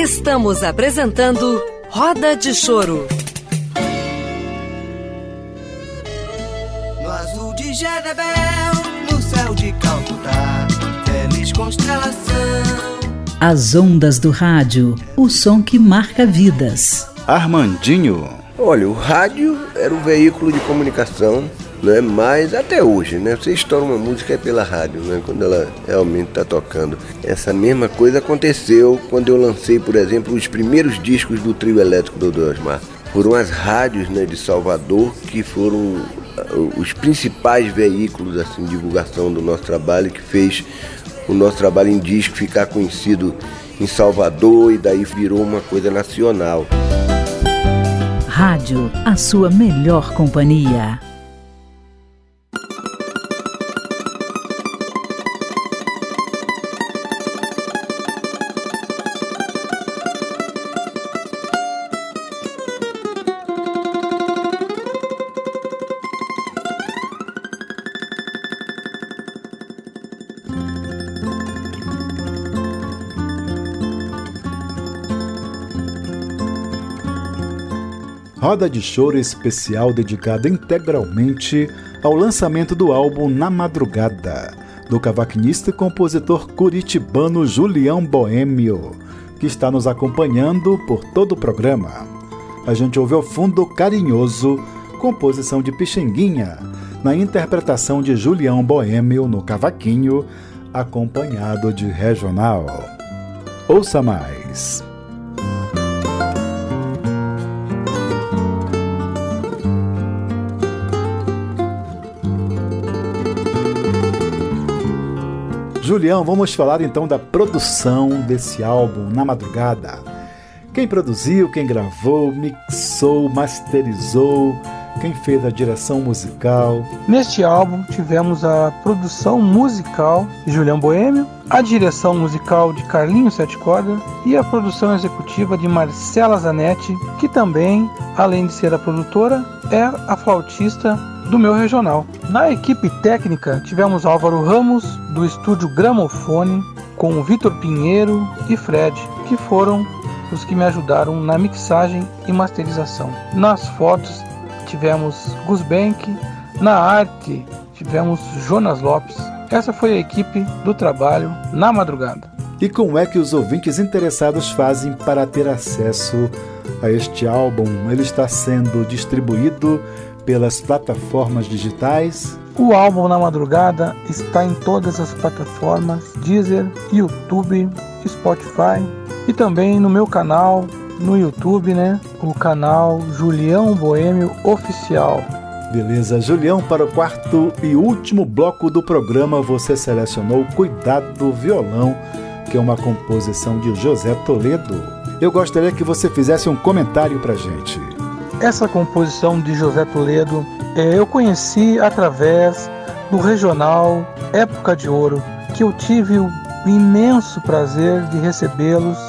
Estamos apresentando Roda de Choro. No azul de Jezebel, no céu de Calcutá, feliz constelação. As ondas do rádio, o som que marca vidas. Armandinho. Olha, o rádio era o veículo de comunicação, né? Mas até hoje, né? Você estoura uma música é pela rádio, né? Quando ela realmente está tocando. Essa mesma coisa aconteceu quando eu lancei, por exemplo, os primeiros discos do trio elétrico do Osmar. Foram as rádios, né, de Salvador que foram os principais veículos assim, de divulgação do nosso trabalho, que fez o nosso trabalho em disco ficar conhecido em Salvador e daí virou uma coisa nacional. Rádio, a sua melhor companhia. Roda de Choro especial dedicada integralmente ao lançamento do álbum Na Madrugada, do cavaquinista e compositor curitibano Julião Boêmio, que está nos acompanhando por todo o programa. A gente ouve ao fundo Carinhoso, composição de Pixinguinha, na interpretação de Julião Boêmio no cavaquinho, acompanhado de Regional. Ouça mais. Julião, vamos falar então da produção desse álbum Na Madrugada. Quem produziu, quem gravou, mixou, masterizou, quem fez a direção musical? Neste álbum tivemos a produção musical de Julião Boêmio, a direção musical de Carlinhos Sete Cordas e a produção executiva de Marcela Zanetti, que também, além de ser a produtora, é a flautista do meu regional. Na equipe técnica tivemos Álvaro Ramos, do estúdio Gramofone, com Vitor Pinheiro e Fred, que foram os que me ajudaram na mixagem e masterização. Nas fotos tivemos Gus Bank, na arte tivemos Jonas Lopes. Essa foi a equipe do trabalho Na Madrugada. E como é que os ouvintes interessados fazem para ter acesso a este álbum? Ele está sendo distribuído pelas plataformas digitais? O álbum Na Madrugada está em todas as plataformas, Deezer, YouTube, Spotify e também no meu canal no YouTube, né? O canal Julião Boêmio Oficial. Beleza, Julião, para o quarto e último bloco do programa você selecionou Cuidado do Violão, que é uma composição de José Toledo. Eu gostaria que você fizesse um comentário pra gente. Essa composição de José Toledo eu conheci através do regional Época de Ouro, que eu tive o imenso prazer de recebê-los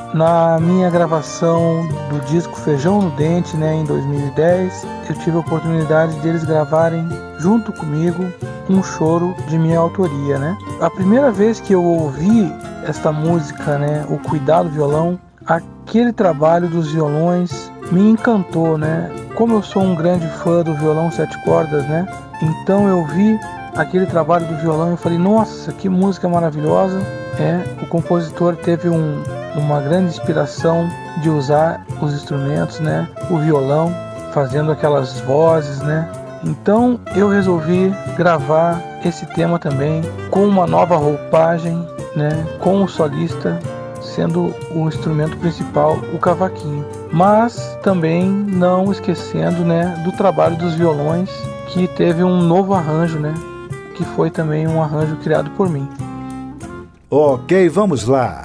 na minha gravação do disco Feijão no Dente, né, em 2010. Eu tive a oportunidade deles gravarem junto comigo um choro de minha autoria, né? A primeira vez que eu ouvi esta música, né, o Cuidado do Violão, aquele trabalho dos violões me encantou, né? Como eu sou um grande fã do violão sete cordas, né? Então eu vi aquele trabalho do violão e falei, nossa, que música maravilhosa. O compositor teve uma grande inspiração de usar os instrumentos, né? O violão, fazendo aquelas vozes, né? Então eu resolvi gravar esse tema também com uma nova roupagem, né? Com o solista sendo o instrumento principal, o cavaquinho. Mas também não esquecendo, né, do trabalho dos violões, que teve um novo arranjo, né? Que foi também um arranjo criado por mim. Ok, vamos lá.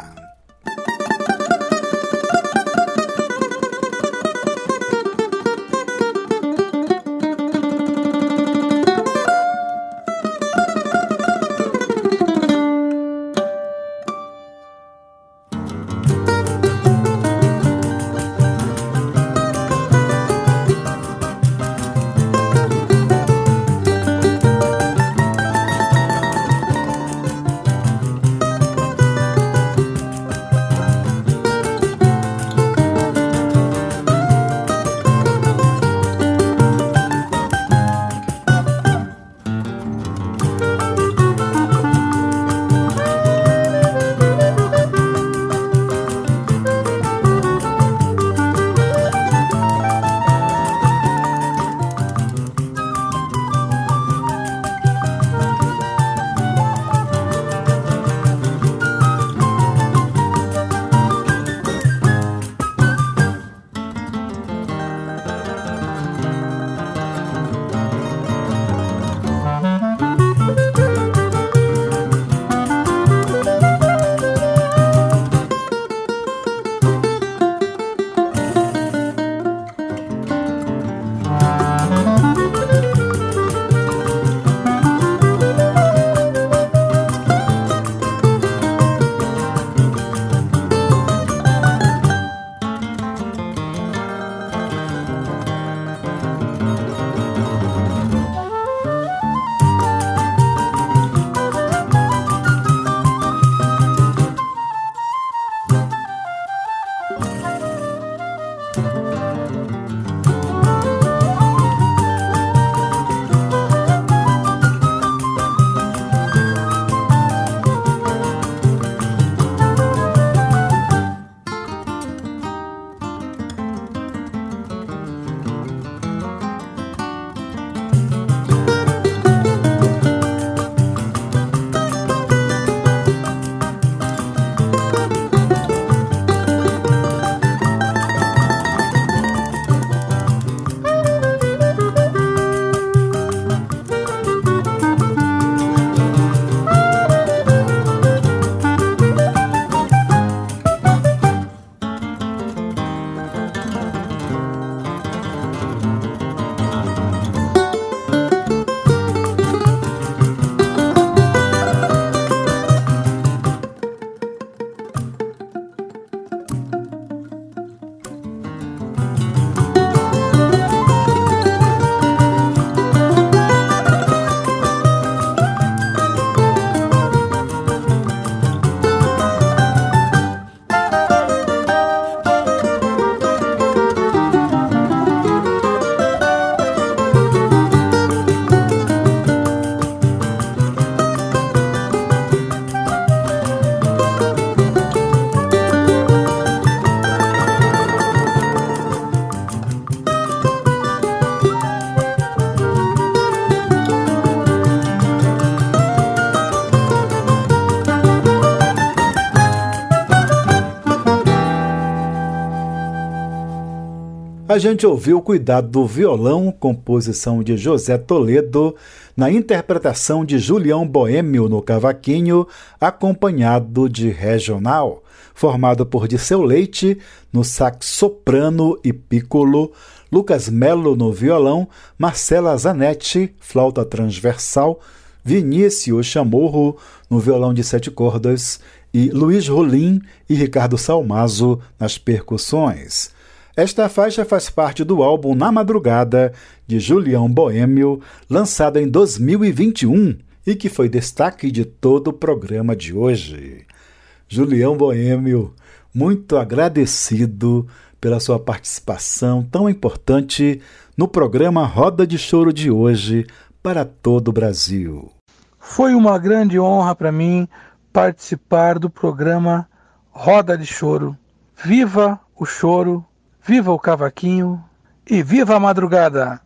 a gente ouviu Cuidado do Violão, composição de José Toledo, na interpretação de Julião Boêmio no cavaquinho, acompanhado de Regional, formado por Dirceu Leite no sax soprano e piccolo, Lucas Melo no violão, Marcela Zanetti, flauta transversal, Vinícius Chamorro no violão de 7 cordas e Luiz Rolim e Ricardo Salmazo nas percussões. Esta faixa faz parte do álbum Na Madrugada, de Julião Boêmio, lançado em 2021 e que foi destaque de todo o programa de hoje. Julião Boêmio, muito agradecido pela sua participação tão importante no programa Roda de Choro de hoje para todo o Brasil. Foi uma grande honra para mim participar do programa Roda de Choro. Viva o choro, viva o cavaquinho e viva a madrugada!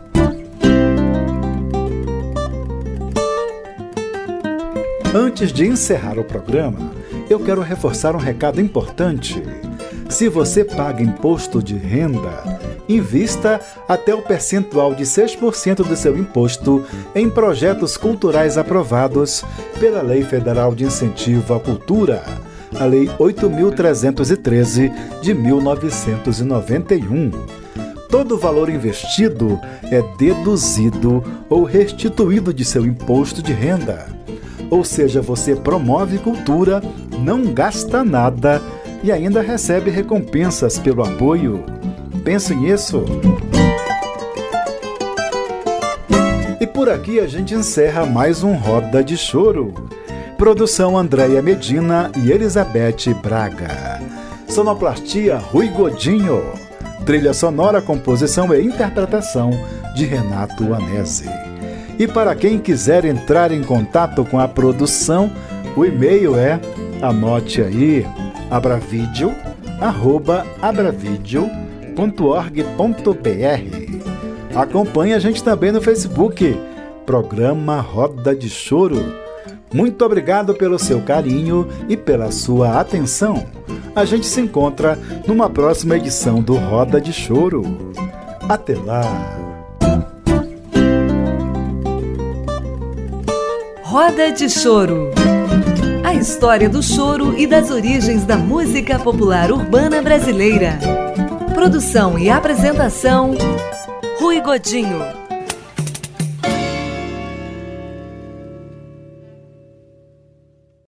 Antes de encerrar o programa, eu quero reforçar um recado importante. Se você paga imposto de renda, invista até o percentual de 6% do seu imposto em projetos culturais aprovados pela Lei Federal de Incentivo à Cultura, a Lei 8.313 de 1991. Todo o valor investido é deduzido ou restituído de seu imposto de renda. Ou seja, você promove cultura, não gasta nada e ainda recebe recompensas pelo apoio. Pense nisso. E por aqui a gente encerra mais um Roda de Choro. Produção Andréia Medina e Elizabeth Braga. Sonoplastia Rui Godinho. Trilha sonora, composição e interpretação de Renato Anese. E para quem quiser entrar em contato com a produção, o e-mail é, anote aí, abravideo@abravideo.org.br. Acompanhe a gente também no Facebook, Programa Roda de Choro. Muito obrigado pelo seu carinho e pela sua atenção. A gente se encontra numa próxima edição do Roda de Choro. Até lá! Roda de Choro. A história do choro e das origens da música popular urbana brasileira. Produção e apresentação, Rui Godinho.